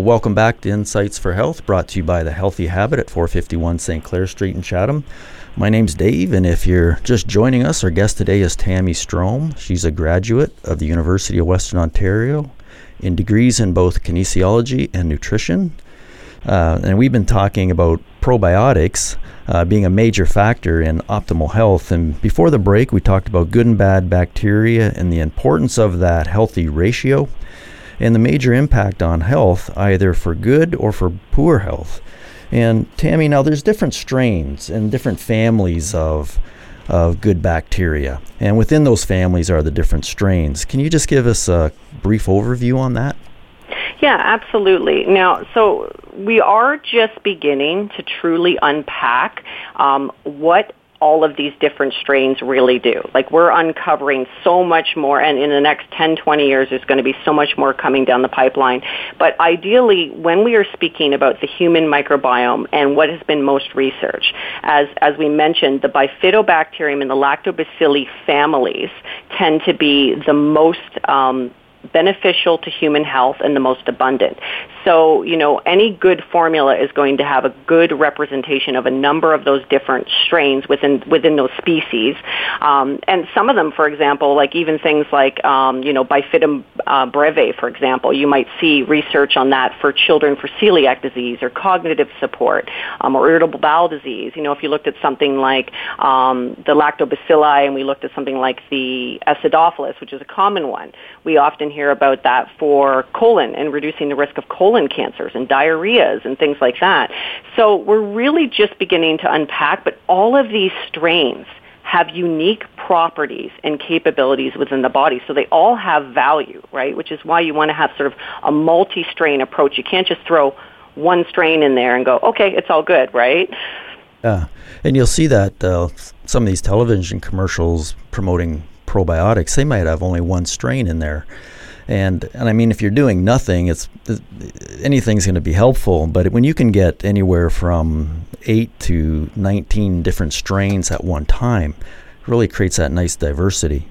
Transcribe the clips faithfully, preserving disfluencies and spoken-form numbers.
Welcome back to Insights for Health, brought to you by The Healthy Habit at four fifty-one Saint Clair Street in Chatham. My name's Dave, and if you're just joining us, our guest today is Tammy Strome. She's a graduate of the University of Western Ontario in degrees in both kinesiology and nutrition. Uh, and we've been talking about probiotics uh, being a major factor in optimal health. And before the break, we talked about good and bad bacteria and the importance of that healthy ratio and the major impact on health, either for good or for poor health. And Tammy, now there's different strains and different families of of good bacteria. And within those families are the different strains. Can you just give us a brief overview on that? Yeah, absolutely. Now, so we are just beginning to truly unpack um, what all of these different strains really do. Like, we're uncovering so much more, and in the next ten, twenty years, there's going to be so much more coming down the pipeline. But ideally, when we are speaking about the human microbiome and what has been most researched, as, as we mentioned, the Bifidobacterium and the Lactobacilli families tend to be the most um, beneficial to human health and the most abundant. So, you know, any good formula is going to have a good representation of a number of those different strains within within those species. Um, and some of them, for example, like even things like, um, you know, Bifidum uh, breve, for example, you might see research on that for children for celiac disease or cognitive support um, or irritable bowel disease. You know, if you looked at something like um, the lactobacilli and we looked at something like the acidophilus, which is a common one, we often hear about that for colon and reducing the risk of colon cancers and diarrheas and things like that. So we're really just beginning to unpack, but all of these strains have unique properties and capabilities within the body. So they all have value, right? Which is why you want to have sort of a multi-strain approach. You can't just throw one strain in there and go, okay, it's all good, right? Yeah, and you'll see that uh, some of these television commercials promoting probiotics, they might have only one strain in there. And and I mean, if you're doing nothing, it's anything's going to be helpful. But when you can get anywhere from eight to nineteen different strains at one time, it really creates that nice diversity.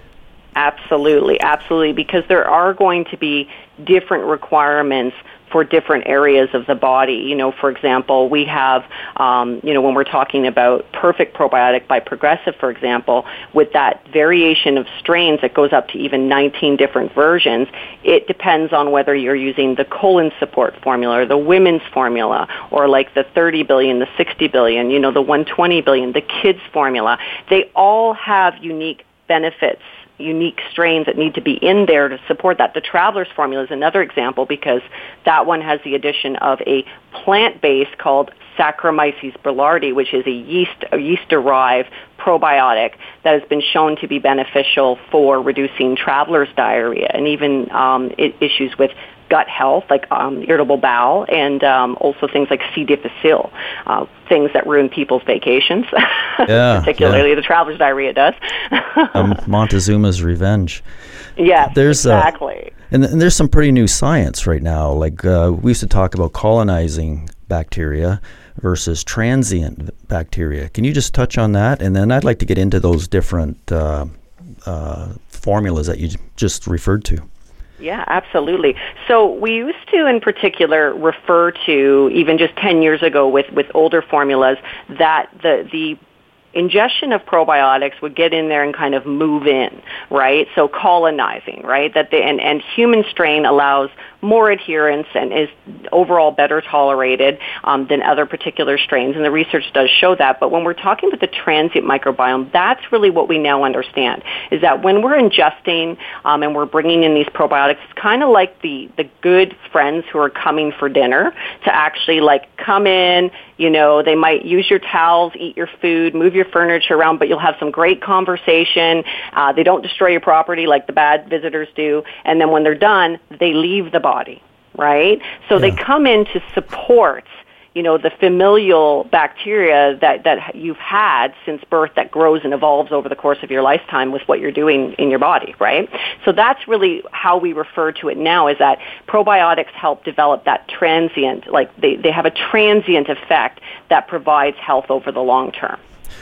Absolutely, absolutely, because there are going to be different requirements for different areas of the body. You know, for example, we have, um, you know, when we're talking about Perfect Probiotic by Progressive, for example, with that variation of strains that goes up to even nineteen different versions, it depends on whether you're using the colon support formula or the women's formula or like the thirty billion, the sixty billion, you know, the one hundred twenty billion, the kids formula. They all have unique benefits, unique strains that need to be in there to support that. The Traveler's formula is another example because that one has the addition of a plant-based called Saccharomyces boulardii, which is a yeast, a yeast-derived probiotic that has been shown to be beneficial for reducing travelers' diarrhea and even um, I- issues with gut health, like um, irritable bowel, and um, also things like C. difficile, uh, things that ruin people's vacations, yeah, particularly yeah. the traveler's diarrhea does. um, Montezuma's Revenge. Yes, there's, exactly. Uh, and, and there's some pretty new science right now. Like uh, we used to talk about colonizing bacteria versus transient bacteria. Can you just touch on that? And then I'd like to get into those different uh, uh, formulas that you j- just referred to. Yeah, absolutely. So we used to, in particular, refer to, even just ten years ago with, with older formulas, that the the ingestion of probiotics would get in there and kind of move in, right? So colonizing, right? That the, and, and human strain allows more adherence and is overall better tolerated um, than other particular strains, and the research does show that. But when we're talking about the transient microbiome, that's really what we now understand, is that when we're ingesting um, and we're bringing in these probiotics, it's kind of like the, the good friends who are coming for dinner to actually like come in, you know, they might use your towels, eat your food, move your furniture around, but you'll have some great conversation. Uh, they don't destroy your property like the bad visitors do, and then when they're done, they leave the body, right? So yeah. They come in to support, you know, the familial bacteria that, that you've had since birth that grows and evolves over the course of your lifetime with what you're doing in your body, right? So that's really how we refer to it now, is that probiotics help develop that transient, like they, they have a transient effect that provides health over the long term.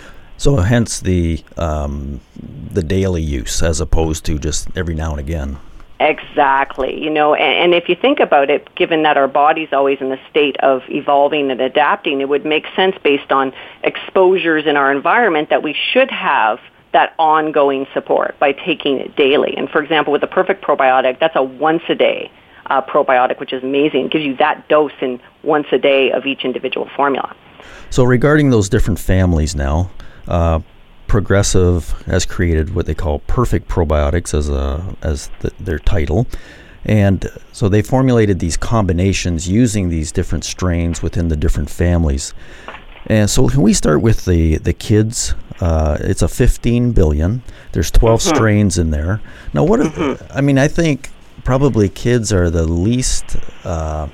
So hence the um, the daily use as opposed to just every now and again. Exactly. You know, and, and if you think about it, given that our body's always in a state of evolving and adapting, it would make sense based on exposures in our environment that we should have that ongoing support by taking it daily. And for example, with the Perfect Probiotic, that's a once-a-day uh, probiotic, which is amazing. It gives you that dose in once a day of each individual formula. So regarding those different families now, uh, Progressive has created what they call Perfect Probiotics as a as the, their title, and so they formulated these combinations using these different strains within the different families. And so can we start with the the kids? Uh, it's a fifteen billion. There's twelve mm-hmm. strains in there. Now, what? Mm-hmm. Are, I mean, I think probably kids are the least. Uh,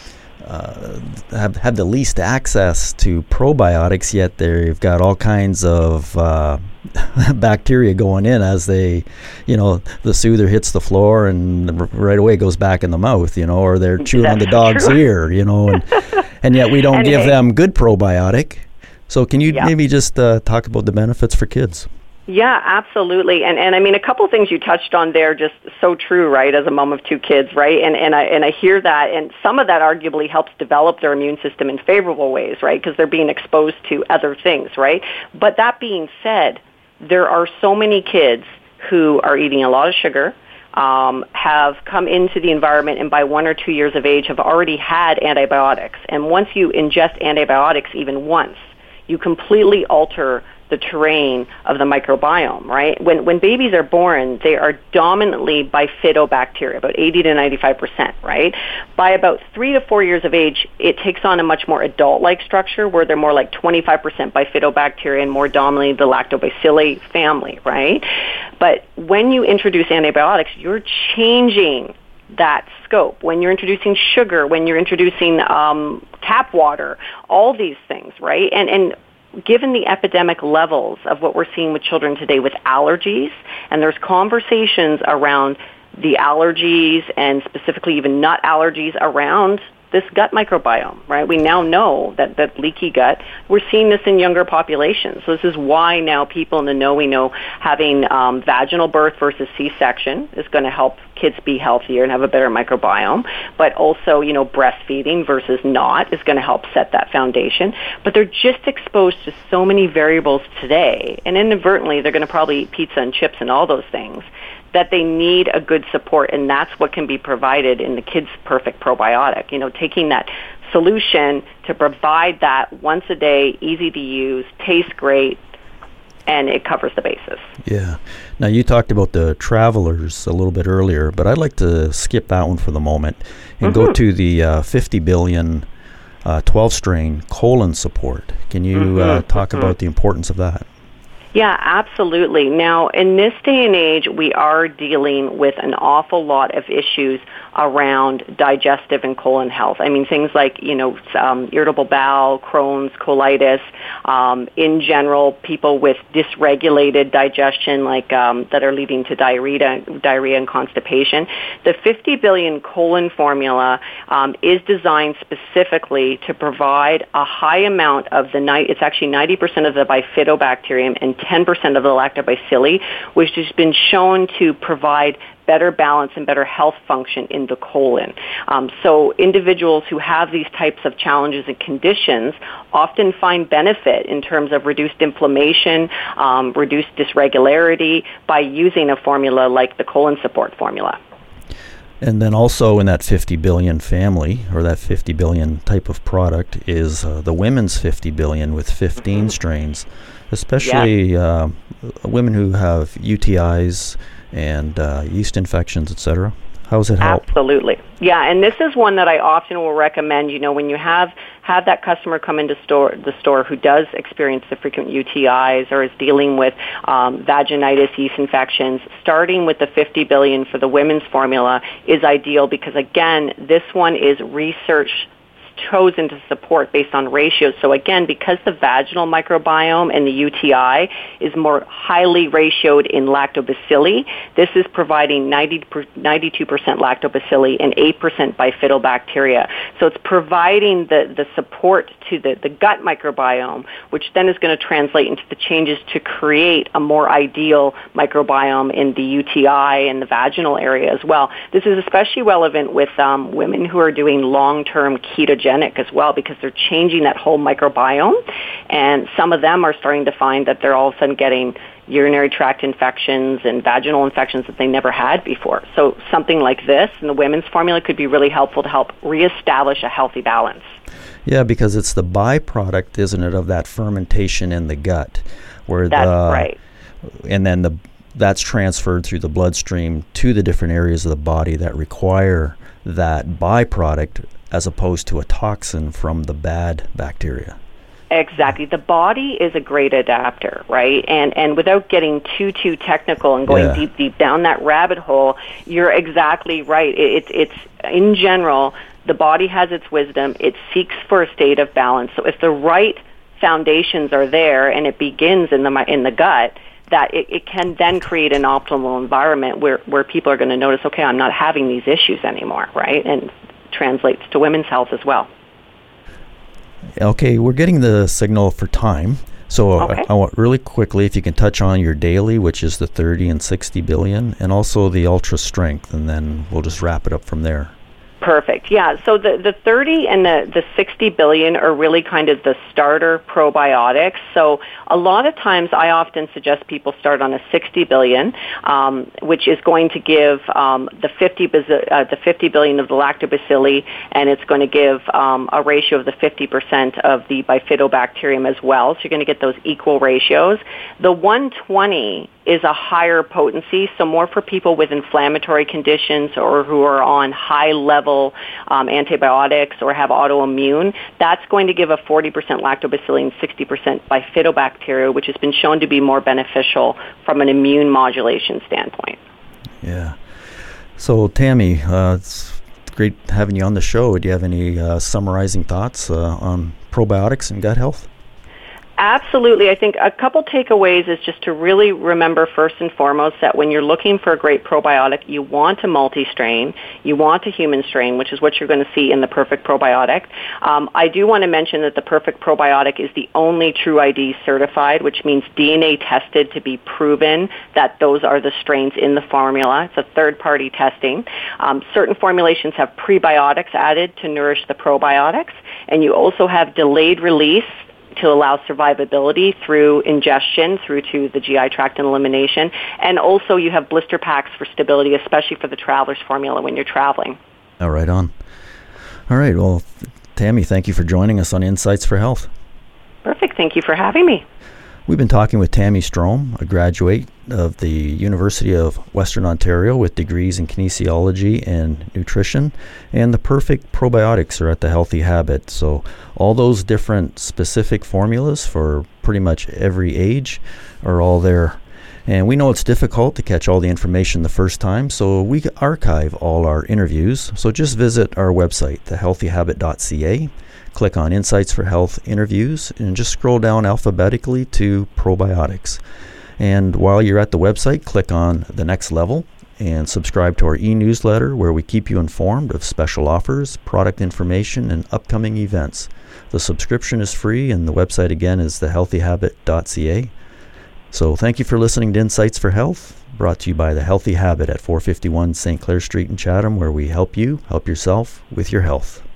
Uh, have have the least access to probiotics, yet they've got all kinds of uh, bacteria going in as they, you know, the soother hits the floor and right away goes back in the mouth, you know, or they're chewing That's on the dog's true. ear, you know, and, and yet we don't and give hey, them good probiotic. So can you yeah. maybe just uh, talk about the benefits for kids? Yeah, absolutely. And and I mean, a couple things you touched on there, just so true, right, as a mom of two kids, right? And and I and I hear that, and some of that arguably helps develop their immune system in favorable ways, right, because they're being exposed to other things, right? But that being said, there are so many kids who are eating a lot of sugar, um, have come into the environment, and by one or two years of age have already had antibiotics. And once you ingest antibiotics even once, you completely alter the terrain of the microbiome, right? When when babies are born, they are dominantly bifidobacteria, about eighty to ninety-five percent, right? By about three to four years of age, it takes on a much more adult-like structure where they're more like twenty-five percent bifidobacteria and more dominantly the lactobacilli family, right? But when you introduce antibiotics, you're changing that scope. When you're introducing sugar, when you're introducing um, tap water, all these things, right? And and given the epidemic levels of what we're seeing with children today with allergies, and there's conversations around the allergies and specifically even nut allergies around this gut microbiome, right? We now know that, that leaky gut, we're seeing this in younger populations. So this is why now people in the know, we know having um, vaginal birth versus C-section is going to help kids be healthier and have a better microbiome. But also, you know, breastfeeding versus not is going to help set that foundation. But they're just exposed to so many variables today, and inadvertently they're going to probably eat pizza and chips and all those things, that they need a good support, and that's what can be provided in the Kids Perfect Probiotic. You know, taking that solution to provide that once a day, easy to use, tastes great, and it covers the bases. Yeah. Now, you talked about the travelers a little bit earlier, but I'd like to skip that one for the moment and mm-hmm. go to the uh, fifty billion uh, twelve strain colon support. Can you mm-hmm. uh, talk mm-hmm. about the importance of that? Yeah, absolutely. Now, in this day and age, we are dealing with an awful lot of issues around digestive and colon health. I mean, things like, you know, um, irritable bowel, Crohn's, colitis, um, in general, people with dysregulated digestion, like um, that are leading to diarrhea, diarrhea and constipation. The fifty billion colon formula um, is designed specifically to provide a high amount of the night. It's actually ninety percent of the bifidobacterium and ten percent of the lactobacilli, which has been shown to provide better balance and better health function in the colon. Um, so individuals who have these types of challenges and conditions often find benefit in terms of reduced inflammation, um, reduced dysregularity by using a formula like the colon support formula. And then also in that fifty billion family, or that fifty billion type of product, is uh, the women's fifty billion with fifteen mm-hmm. strains, especially yeah. uh, women who have U T Is and uh, yeast infections, et cetera. How does it help? Absolutely. Yeah, and this is one that I often will recommend. You know, when you have, have that customer come into store, the store who does experience the frequent U T Is or is dealing with um, vaginitis, yeast infections, starting with the fifty billion for the women's formula is ideal because, again, this one is research chosen to support based on ratios. So again, because the vaginal microbiome and the U T I is more highly ratioed in lactobacilli, this is providing ninety, ninety-two percent lactobacilli and eight percent bifidobacteria. So it's providing the, the support to the, the gut microbiome, which then is going to translate into the changes to create a more ideal microbiome in the U T I and the vaginal area as well. This is especially relevant with um, women who are doing long-term ketogenic as well, because they're changing that whole microbiome, and some of them are starting to find that they're all of a sudden getting urinary tract infections and vaginal infections that they never had before. So something like this in the women's formula could be really helpful to help reestablish a healthy balance. Yeah, because it's the byproduct, isn't it, of that fermentation in the gut, where That's the right. And then the that's transferred through the bloodstream to the different areas of the body that require that byproduct, as opposed to a toxin from the bad bacteria. Exactly. The body is a great adapter, right? And and without getting too, too technical and going Yeah. deep, deep down that rabbit hole, you're exactly right. It, it's, it's, in general, the body has its wisdom. It seeks for a state of balance. So if the right foundations are there and it begins in the mi- in the gut, that it, it can then create an optimal environment where, where people are going to notice, okay, I'm not having these issues anymore, right? And translates to women's health as well. Okay, we're getting the signal for time. So Okay. I, I want really quickly, if you can touch on your daily, which is the thirty and sixty billion, and also the ultra strength, and then we'll just wrap it up from there. Perfect. Yeah. So the, the thirty and the, the sixty billion are really kind of the starter probiotics. So a lot of times I often suggest people start on a sixty billion, um, which is going to give um, the fifty uh, the fifty billion of the lactobacilli, and it's going to give um, a ratio of the fifty percent of the bifidobacterium as well. So you're going to get those equal ratios. The one twenty is a higher potency, so more for people with inflammatory conditions or who are on high-level um, antibiotics or have autoimmune. That's going to give a forty percent lactobacilli and sixty percent bifidobacteria, which has been shown to be more beneficial from an immune modulation standpoint. Yeah. So Tammy, uh, it's great having you on the show. Do you have any uh, summarizing thoughts uh, on probiotics and gut health? Absolutely. I think a couple takeaways is just to really remember first and foremost that when you're looking for a great probiotic, you want a multi-strain, you want a human strain, which is what you're going to see in the Perfect Probiotic. Um, I do want to mention that the Perfect Probiotic is the only True I D certified, which means D N A tested to be proven that those are the strains in the formula. It's a third-party testing. Um, certain formulations have prebiotics added to nourish the probiotics, and you also have delayed release to allow survivability through ingestion, through to the G I tract and elimination. And also you have blister packs for stability, especially for the traveler's formula when you're traveling. All right, on. All right, well, Tammy, thank you for joining us on Insights for Health. Perfect. Thank you for having me. We've been talking with Tammy Strome, a graduate of the University of Western Ontario with degrees in kinesiology and nutrition, and the Perfect Probiotics are at the Healthy Habit. So all those different specific formulas for pretty much every age are all there. And we know it's difficult to catch all the information the first time, so we archive all our interviews. So just visit our website, the healthy habit dot c a. Click on Insights for Health Interviews and just scroll down alphabetically to probiotics. And while you're at the website, click on the next level and subscribe to our e-newsletter where we keep you informed of special offers, product information, and upcoming events. The subscription is free and the website again is the healthy habit dot c a. So thank you for listening to Insights for Health, brought to you by The Healthy Habit at four fifty-one Saint Clair Street in Chatham, where we help you help yourself with your health.